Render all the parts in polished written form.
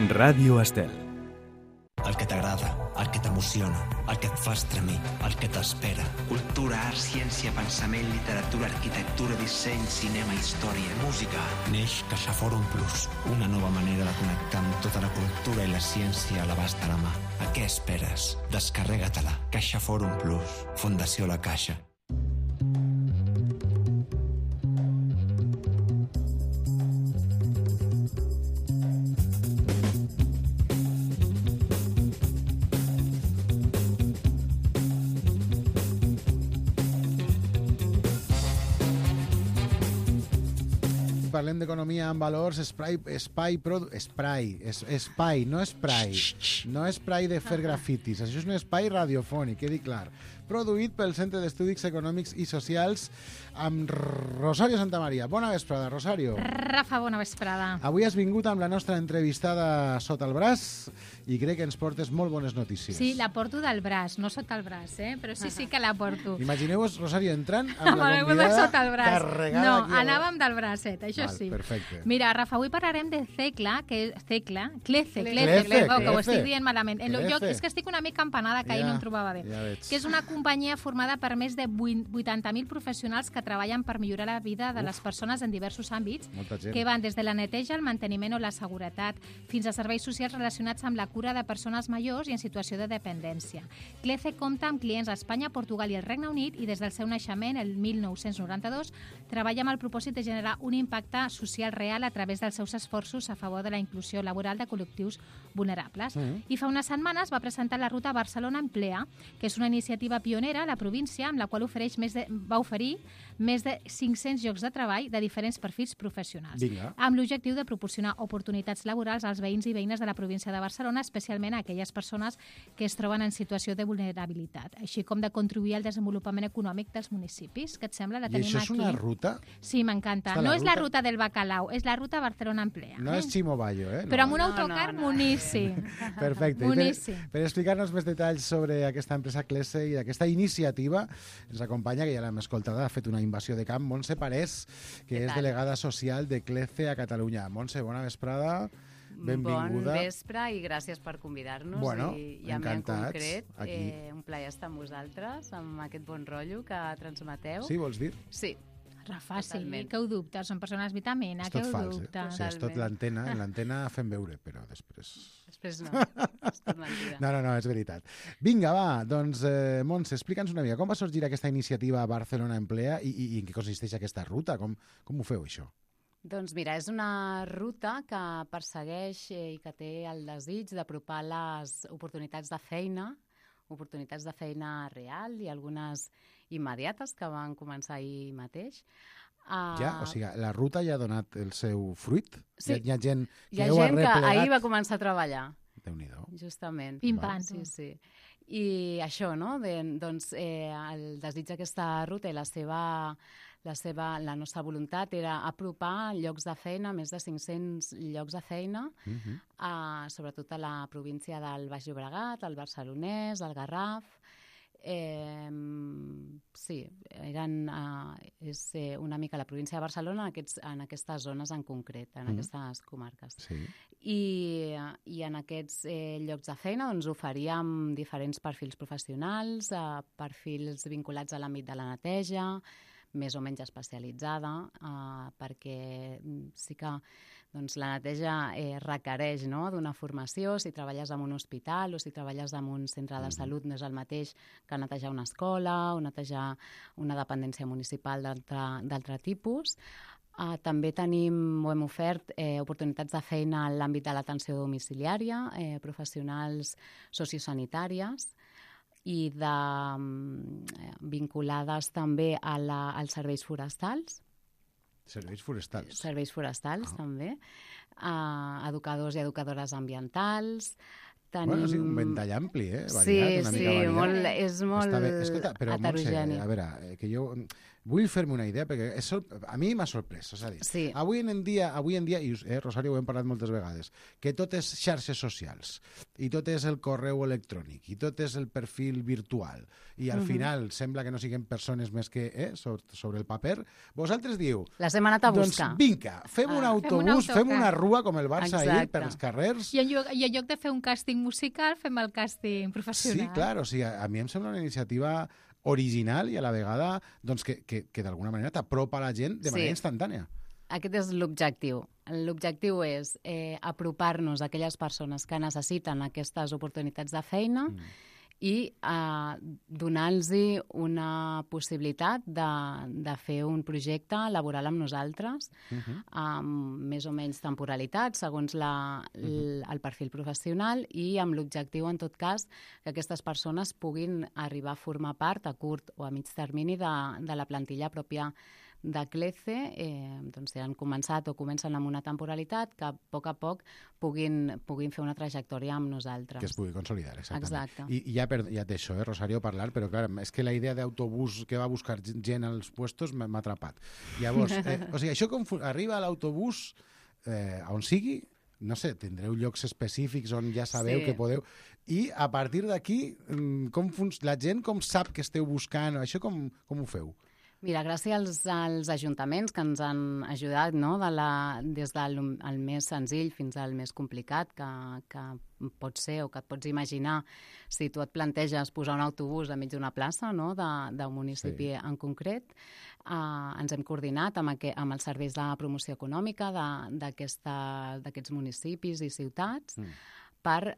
Ràdio Estel. El que t'agrada, el que t'emociona, el que et fa estremir, el que t'espera. Cultura, art, ciència, pensament, literatura, arquitectura, disseny, cinema, història, música. Neix CaixaForum Plus, una nova manera de connectar amb tota la cultura i la ciència a l'abast de la mà. A què esperes? Descarrega-te-la. CaixaForum Plus. Fundació La Caixa. Parlem d'economia amb valors, espai, no espai de fer grafitis. Això és un espai radiofònic, quedi clar. Produït pel Centre d'Estudis Econòmics i Socials amb Rosario Santamaria. Bona vesprada, Rosario. Rafa, bona vesprada. Avui has vingut amb la nostra entrevistada sota el braç i crec que ens portes molt bones notícies. Sí, la porto del braç, no sota el braç, però sí que la porto. Imagineu-vos, Rosario, entrant amb la convidada sota el braç. Carregada. No, aquí anàvem del bracet, això Val, sí. Perfecte. Mira, Rafa, avui parlarem de Clece, que ho estic dient malament. És que estic una mica empanada, que ahir no em trobava bé. Que és una companyia formada per més de 80.000 professionals que treballen per millorar la vida de les persones en diversos àmbits, que van des de la neteja, el manteniment o la seguretat, fins a serveis socials relacionats amb la cura de persones majors i en situació de dependència. Clece compta amb clients a Espanya, Portugal i el Regne Unit i des del seu naixement, el 1992, treballa amb el propòsit de generar un impacte social real a través dels seus esforços a favor de la inclusió laboral de col·lectius vulnerables. I fa unes setmanes va presentar la ruta Barcelona Emplea, que és una iniciativa pionera a la província amb la qual va oferir més de 500 llocs de treball de diferents perfils professionals, amb l'objectiu de proporcionar oportunitats laborals als veïns i veïnes de la província de Barcelona, especialment a aquelles persones que es troben en situació de vulnerabilitat, així com de contribuir al desenvolupament econòmic dels municipis. Què et sembla? La tenim aquí. I això és una ruta? Sí, m'encanta. No és la ruta del bacalao, és la ruta Barcelona Emplea. No és Ximo Bayo, Però amb un autocar moníssim. Perfecte. Per explicar-nos més detalls sobre aquesta empresa Clece i aquesta iniciativa, ens acompanya, que ja l'hem escoltada, ha fet una invasió de camp, Montse Parés, que és delegada social de Clece a Catalunya. Montse, bona vesprada. Benvinguda. Bon vespre i gràcies per convidar-nos. I a mi en concret, un plaer estar amb vosaltres, amb aquest bon rotllo que transmeteu. Sí, vols dir? Sí. Rafa, sí, que ho dubtes, són persones vitamina, que ho dubtes. És tot l'antena, en l'antena fem veure, però després... Després no, és tot mentida. No, és veritat. Vinga, va, doncs, Montse, explica'ns una mica, com va sorgir aquesta iniciativa Barcelona Emplea i en què consisteix aquesta ruta? Com ho feu, això? Doncs mira, és una ruta que persegueix i que té el desig d'apropar les oportunitats de feina real i algunes immediates que van començar ahir mateix. O sigui, la ruta ja ha donat el seu fruit? Sí, hi ha gent que ahir va començar a treballar. Déu-n'hi-do. Justament. Pim-pam. Sí. I això, no? Doncs el desig d'aquesta ruta i la nostra voluntat era apropar llocs de feina, més de 500 llocs de feina, sobretot a la província del Baix Llobregat, el Barcelonès, el Garraf. Sí, és una mica la província de Barcelona en aquestes zones en concret, en aquestes comarques. Sí. I en aquests llocs de feina doncs, oferíem diferents perfils professionals, perfils vinculats a l'àmbit de la neteja, més o menys especialitzada, perquè sí que doncs, la neteja requereix d'una formació. Si treballes en un hospital o si treballes en un centre de salut no és el mateix que netejar una escola o netejar una dependència municipal d'altre tipus. També hem ofert oportunitats de feina en l'àmbit de l'atenció domiciliària, professionals sociosanitàries, i vinculades també als serveis forestals. Serveis forestals. Serveis forestals, també. Educadors i educadores ambientals. Bueno, sí, un ventall ampli, variat, sí, una mica variat. És molt Escolta, però, heterogeni. Montse, a veure, que jo vull fer-me una idea, perquè a mi m'ha sorprès. És a dir, avui en dia, i Rosario, ho hem parlat moltes vegades, que tot és xarxes socials, i tot és el correu electrònic, i tot és el perfil virtual, i al final sembla que no siguem persones més que sobre el paper. Vosaltres diu... Les hem anat a buscar. Doncs vinga, fem un autobús, fem una rua com el Barça ahir per els carrers. I en lloc de fer un càsting musical, fem el càsting professional. Sí, clar, o sigui, a mi em sembla una iniciativa original i a la vegada doncs, que d'alguna manera t'apropa a la gent de manera instantània. Aquest és l'objectiu. L'objectiu és apropar-nos a aquelles persones que necessiten aquestes oportunitats de feina i donar-los una possibilitat de fer un projecte laboral amb nosaltres, amb més o menys temporalitat, segons el perfil professional, i amb l'objectiu, en tot cas, que aquestes persones puguin arribar a formar part a curt o a mig termini de la plantilla pròpia de CLECE, doncs han començat o comencen amb una temporalitat que a poc puguin fer una trajectòria amb nosaltres. Que es pugui consolidar, exactament. Exacte. I ja deixo, Rosario, parlar, però clar, és que la idea d'autobús que va a buscar gent als puestos m'ha atrapat. Llavors, o sigui, això com arriba a l'autobús, on sigui, no sé, tindreu llocs específics on ja sabeu que podeu... I a partir d'aquí, la gent com sap que esteu buscant? Això com ho feu? Mira, gràcies als ajuntaments que ens han ajudat, no? Des del més senzill fins al més complicat que pot ser o que et pots imaginar si tu et planteges posar un autobús enmig d'una plaça, no? d'un municipi en concret. Ens hem coordinat amb els serveis de promoció econòmica d'aquests municipis i ciutats per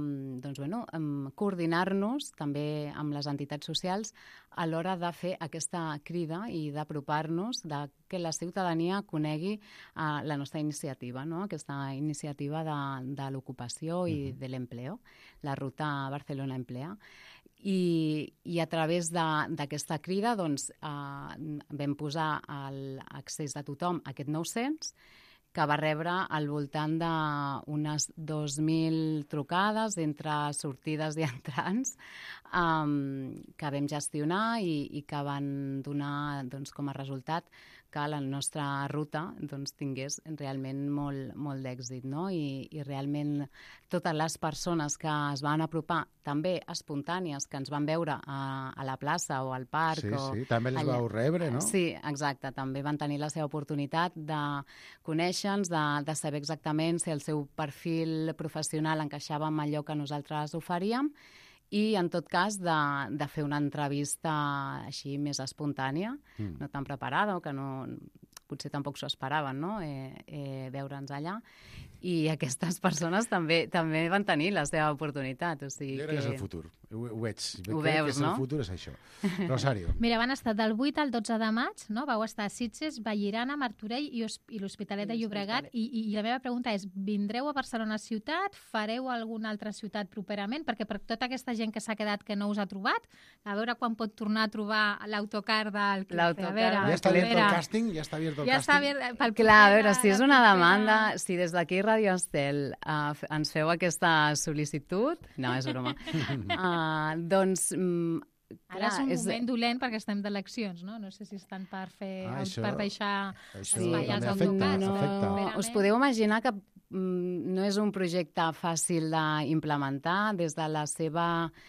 coordinar-nos també amb les entitats socials a l'hora de fer aquesta crida i d'apropar-nos, que la ciutadania conegui la nostra iniciativa, no? Aquesta iniciativa de l'ocupació i de l'empleo, la ruta Barcelona Emplea. I a través d'aquesta crida vam posar l'accés de tothom a aquest 900, que va rebre al voltant d'unes 2.000 trucades entre sortides i entrants que vam gestionar i que van donar com a resultat que la nostra ruta tingués realment molt d'èxit, no? I realment totes les persones que es van apropar, també espontànies, que ens van veure a la plaça o al parc... Sí, també les vau rebre, no? Sí, exacte, també van tenir la seva oportunitat de conèixer-nos, de saber exactament si el seu perfil professional encaixava amb allò que nosaltres oferíem, i, en tot cas, de fer una entrevista així més espontània, no tan preparada, o que potser tampoc s'ho esperaven, no? Veure'ns allà. I aquestes persones també van tenir la seva oportunitat. O sigui, jo crec que és el futur. Ho veig. Ho veus, no? El futur és això. Rosario. Mira, van estar del 8 al 12 de maig, no? Vau estar a Sitges, Vallirana, Martorell i l'Hospitalet de Llobregat. I la meva pregunta és, vindreu a Barcelona ciutat? Fareu alguna altra ciutat properament? Perquè per tota aquesta gent que s'ha quedat que no us ha trobat, a veure quan pot tornar a trobar l'autocar del CLECE. Ja està abierto el càsting? Ja està abierto el càsting? Clar, a veure, si és una demanda, si des d'aquí Radio Estel ens feu aquesta sol·licitud... No, és broma. Doncs... Ara és un moment dolent perquè estem d'eleccions, no? No sé si estan per deixar espai als autocars. Us podeu imaginar que no és un projecte fàcil d'implementar. Des de la seva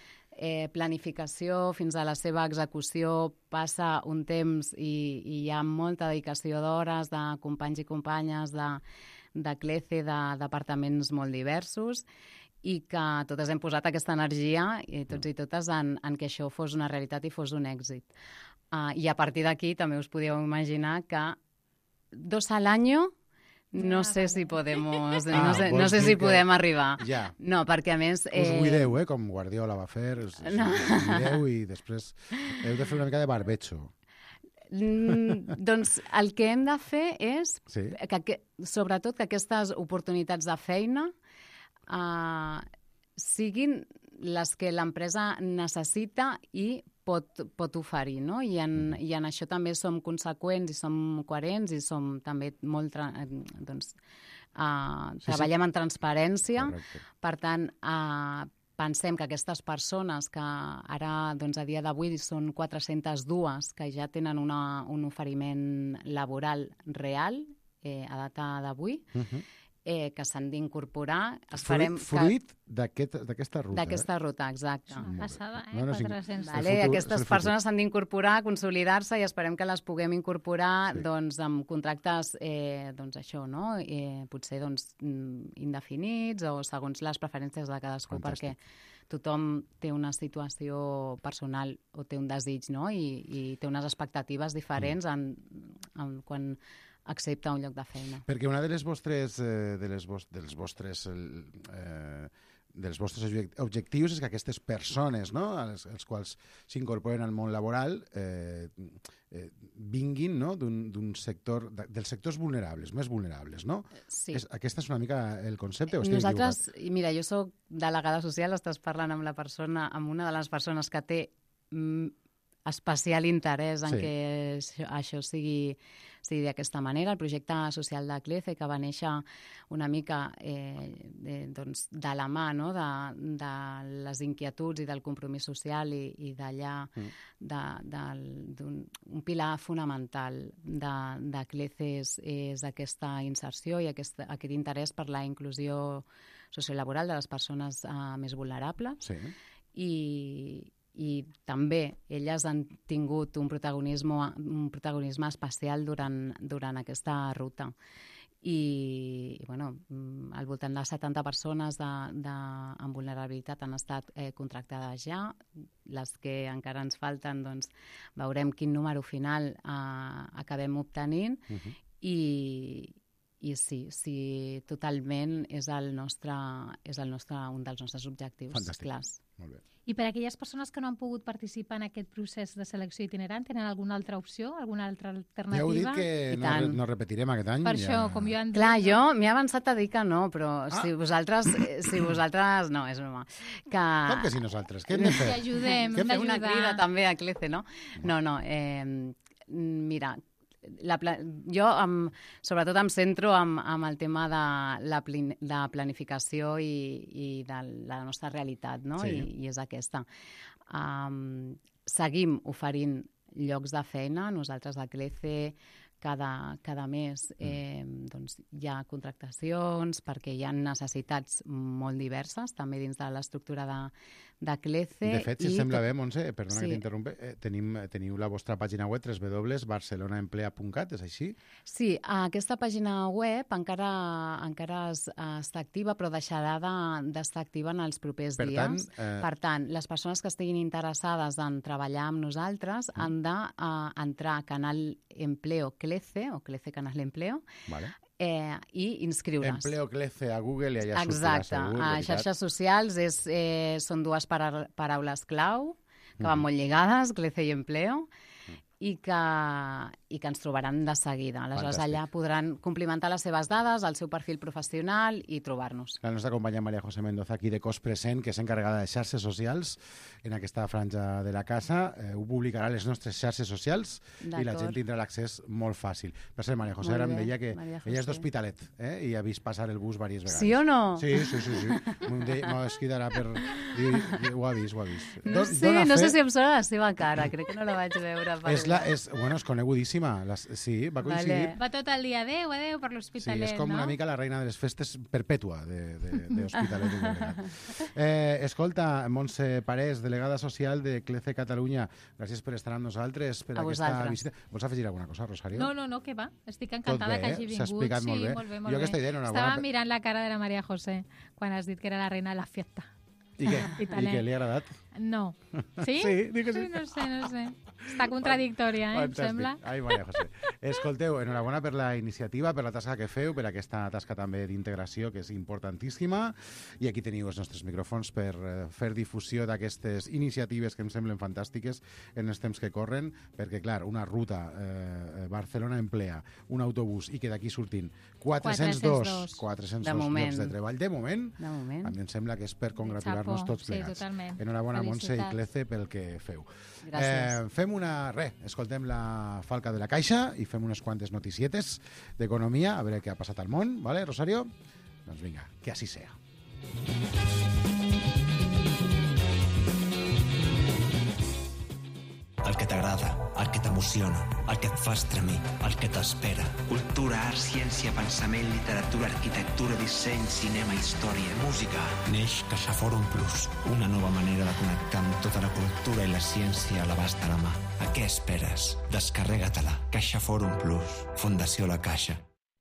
planificació fins a la seva execució passa un temps i hi ha molta dedicació d'hores de companys i companyes de CLECE, de departaments molt diversos, i que totes hem posat aquesta energia, tots i totes, en que això fos una realitat i fos un èxit. I a partir d'aquí també us podeu imaginar que 2 al año no sé si podemos, no sé si podem arribar. Ja. No, perquè a més... Us buideu, com Guardiola va fer, us buideu i després heu de fer una mica de barbecho. Doncs el que hem de fer és, sobretot, que aquestes oportunitats de feina siguin les que l'empresa necessita i pot oferir, no? I en això també som conseqüents i som coherents i som també molt... treballem en transparència. Correcte. Per tant, pensem que aquestes persones, que ara, doncs, a dia d'avui són 402, que ja tenen un oferiment laboral real, a data d'avui, que s'han d'incorporar. Fruit d'aquesta ruta. D'aquesta ruta, exacte. Una passada, 400. Aquestes persones s'han d'incorporar, consolidar-se, i esperem que les puguem incorporar doncs, amb contractes, doncs això, no? Potser doncs, indefinits o segons les preferències de cadascú, perquè tothom té una situació personal o té un desig, no? I té unes expectatives diferents quan accepta un lloc de feina. Perquè una de les vostres objectius és que aquestes persones, no, els quals s'incorporen al món laboral, vinguin, no, dels sectors vulnerables, més vulnerables, no? Sí. Aquesta és una mica el concepte, o estic Nosaltres, mira, jo soc delegada social, estàs parlant amb una de les persones que té especial interès en que això sigui d'aquesta manera. El projecte social de CLECE, que va néixer una mica de la mà, no? de les inquietuds i del compromís social, i d'allà un pilar fonamental de CLECE és aquesta inserció i aquest interès per la inclusió sociolaboral de les persones més vulnerables. I també elles han tingut un protagonisme especial durant aquesta ruta. I bueno, al voltant de 70 persones amb vulnerabilitat han estat contractades ja. Les que encara ens falten, doncs, veurem quin número final acabem obtenint. I sí, totalment és un dels nostres objectius. Fantàstic. Clars. Molt bé. I per a aquelles persones que no han pogut participar en aquest procés de selecció itinerant, tenen alguna altra opció, alguna altra alternativa? Ja heu dit que no repetirem aquest any. Per això, com jo han dit... Clar, jo m'he avançat a dir que no, però si vosaltres... No, és broma. Com que si nosaltres? Què hem de fer? Que ajudem, hem d'ajudar. Una crida també a CLECE, no? No, mira... Jo sobretot em centro amb el tema de la planificació i de la nostra realitat, no? I és aquesta. Seguim oferint llocs de feina. Nosaltres a CLECE cada mes doncs, hi ha contractacions perquè hi ha necessitats molt diverses també dins de l'estructura de CLECE. De fet, si sembla bé, Montse, perdona que t'interrompe, teniu la vostra pàgina web www.barcelonaemplea.cat, és així? Sí, aquesta pàgina web encara està activa, però deixarà d'estar activa en els propers dies. Per tant, les persones que estiguin interessades en treballar amb nosaltres han d'entrar a Canal Empleo CLECE, o CLECE Canal Empleo, i inscriure's. Empleo CLECE a Google i allà sortirà segur. Exacte. A xarxes socials són dues paraules clau que van molt lligades, CLECE i Empleo, i que ens trobaran de seguida. Aleshores, allà podran complimentar les seves dades, el seu perfil professional i trobar-nos. La nostra companya María José Mendoza, aquí de Cos Present, que és encarregada de xarxes socials en aquesta franja de la casa, ho publicarà a les nostres xarxes socials i la gent tindrà l'accés molt fàcil. Per cert, María José ara em deia que ella és d'Hospitalet i ha vist passar el bus diverses vegades. Sí o no? Sí. Es cridarà per dir... Ho ha vist. No sé si em sona la seva cara, crec que no la vaig veure. És conegudíssima. Sí, va coincidir. Va tot el dia, adéu per l'Hospitalet, no? Sí, és com una mica la reina de les festes perpètua d'Hospitalet. Escolta, Montse Parés, delegada social de CLECE Catalunya, gràcies per estar amb nosaltres, per aquesta visita. Vols afegir alguna cosa, Rosario? No, què va? Estic encantada que hagi vingut. S'ha explicat molt bé. Jo aquesta idea estava mirant la cara de la María José quan has dit que era la reina de la fiesta. I què? Li ha agradat? No. Sí? Sí, dic que sí. No sé. Està contradictòria, em sembla. Ai, Maria José. Escolteu, enhorabona per la iniciativa, per la tasca que feu, per aquesta tasca també d'integració, que és importantíssima. I aquí teniu els nostres micròfons per fer difusió d'aquestes iniciatives que em semblen fantàstiques en els temps que corren, perquè, clar, una ruta Barcelona Emplea, un autobús, i que d'aquí surtin 402 llocs de treball. De moment, a mi em sembla que és per congratular-nos tots plegats. Sí, totalment. Enhorabona, Montse i CLECE, pel que feu. Gràcies. Escoltem la falca de la caixa i fem unes quantes noticietes d'economia, a veure què ha passat al món, ¿vale, Rosario? Doncs vinga, que així sea. el que t'agrada, el que t'emociona, el que et fa estremir, el que t'espera. Cultura, art, ciència, pensament, literatura, arquitectura, disseny, cinema, història, música. Neix CaixaForum Plus, una nova manera de connectar amb tota la cultura i la ciència a l'abast de la mà. A què esperes? Descarrega-te-la. CaixaForum Plus, Fundació La Caixa.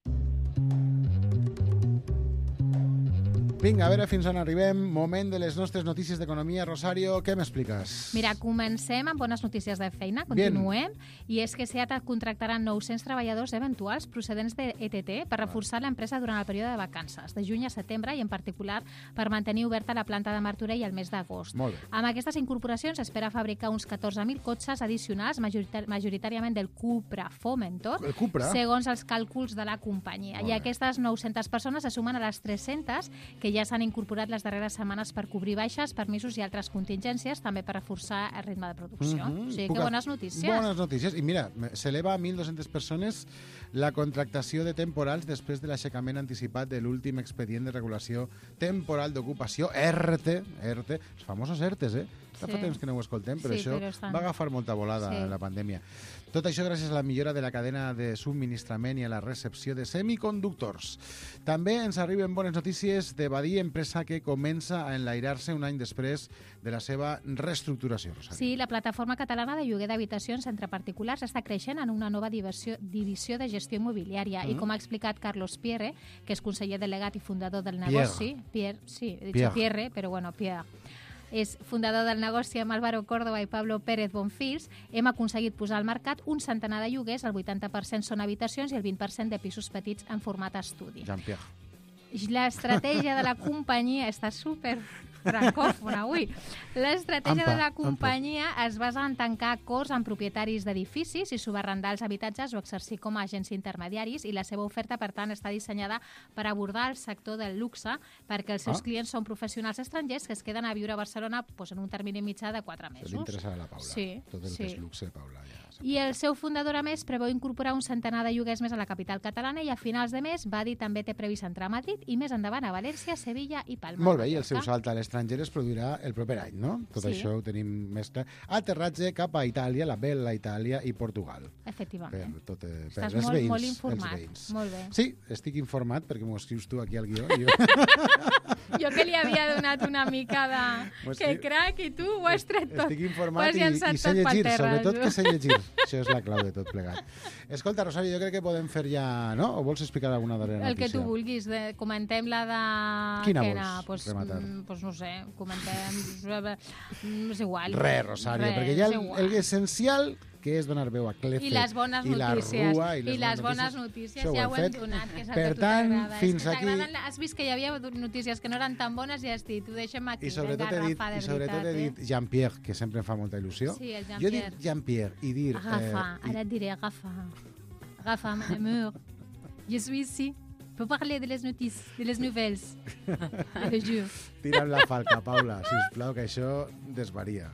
Vinga, a veure fins on arribem. Moment de les nostres notícies d'economia. Rosario, què m'expliques? Mira, comencem amb bones notícies de feina. Continuem. I és que SEAT contractarà 900 treballadors eventuals procedents de ETT per reforçar l'empresa durant el període de vacances, de juny a setembre, i en particular per mantenir oberta la planta de Martorell el mes d'agost. Amb aquestes incorporacions espera fabricar uns 14.000 cotxes addicionals, majoritàriament del Cupra Formentor, segons els càlculs de la companyia. I aquestes 900 persones se sumen a les 300 que ja s'han incorporat les darreres setmanes per cobrir baixes, permisos i altres contingències, també per reforçar el ritme de producció. O sigui que bones notícies. Bones notícies. I mira, s'eleva a 1.200 persones la contractació de temporals després de l'aixecament anticipat de l'últim expedient de regulació temporal d'ocupació, ERTE, els famosos ERTEs, Fa temps que no ho escoltem, però això va agafar molta volada en la pandèmia. Tot això gràcies a la millora de la cadena de subministrament i a la recepció de semiconductors. També ens arriben bones notícies de Badia, empresa que comença a enlairar-se un any després de la seva reestructuració. Rosario. Sí, la plataforma catalana de lloguer d'habitacions entre particulars està creixent en una nova divisió de gestió immobiliària. I com ha explicat Carlos Pierre, que és conseller delegat i fundador del negoci... Pierre, però bueno, Pierre. És fundador del negoci amb Álvaro Córdoba i Pablo Pérez Bonfils, hem aconseguit posar al mercat un centenar de lloguers, el 80% són habitacions i el 20% de pisos petits en format estudi. Jean-Pierre. L'estratègia de la companyia està super francòfona avui. L'estratègia de la companyia es basa en tancar acords amb propietaris d'edificis i subarrendar els habitatges o exercir com a agents intermediaris, i la seva oferta, per tant, està dissenyada per abordar el sector del luxe, perquè els seus clients són professionals estrangers que es queden a viure a Barcelona en un termini mitjà de 4 mesos. Això li interessa a la Paula. Sí. Tot el que és luxe, Paula, ja. I el seu fundador, a més, preveu incorporar un centenar de lloguers més a la capital catalana, i a finals de mes Badi també té previst entrar a Madrid i més endavant a València, Sevilla i Palma. Molt bé, i el seu salt a l'estranger es produirà el proper any, no? Tot això ho tenim més clar. Aterratge cap a Itàlia, la bella Itàlia i Portugal. Efectivament. Per estàs els veïns, molt informat. Molt bé. Sí, estic informat perquè m'ho escrius tu aquí al guió. Jo que li havia donat una mica de... Que crac, i tu ho has tret tot. Estic informat i sé llegir, sobretot que sé llegir. Això és la clau de tot plegat. Escolta, Rosario, jo crec que podem fer ja, no? O vols explicar alguna darrera notícia? El que tu vulguis. Comentem la de... Quina vols rematar? Doncs no sé, comentem... És igual. Res, Rosario, perquè ja l'essencial que és donar veu a Clece i les bones notícies. I les bones notícies ja ho hem donat, que és el que a tu t'agrada. Fins aquí... Has vist que hi havia notícies que no eren tan bones i has dit, ho deixem aquí. I sobretot he dit Jean-Pierre, que sempre em fa molta il·lusió. Sí, el Jean-Pierre. Jo he dit Jean-Pierre i dir... Rafa, ara et diré Rafa. Rafa, m'amor, je suis ici. Pour parler de les notícies, de les nouvelles. Je jure. Tira'm la falca, Paula, sisplau, que això desvaria.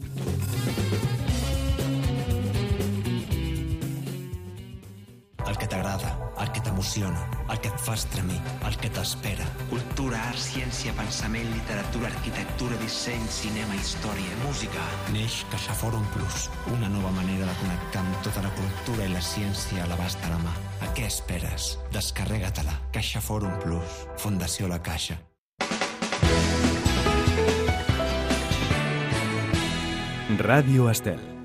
El que t'agrada, el que t'emociona, el que et fa estremir, el que t'espera. Cultura, art, ciència, pensament, literatura, arquitectura, disseny, cinema, història, música. Neix CaixaForum Plus, una nova manera de connectar amb tota la cultura i la ciència a l'abast de la mà. A què esperes? Descarrega-te-la. CaixaForum Plus, Fundació La Caixa. Ràdio Estel.